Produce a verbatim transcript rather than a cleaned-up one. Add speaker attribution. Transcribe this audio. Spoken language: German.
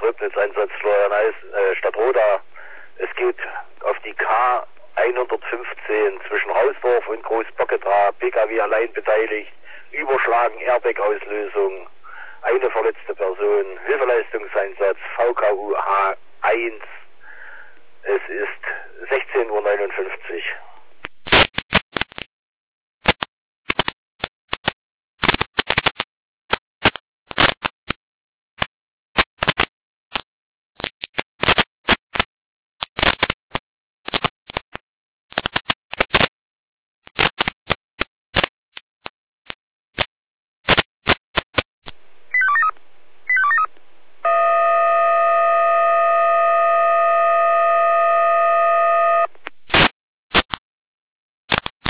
Speaker 1: Tröbnitzeinsatz Florian Eis, äh, Stadtroda. Es geht auf die K hundertfünfzehn zwischen Hausdorf und Großbocketra, P K W allein beteiligt, Überschlagen, Airbag-Auslösung, eine verletzte Person, Hilfeleistungseinsatz, V K U H eins. Es ist sechzehn Uhr neunundfünfzig.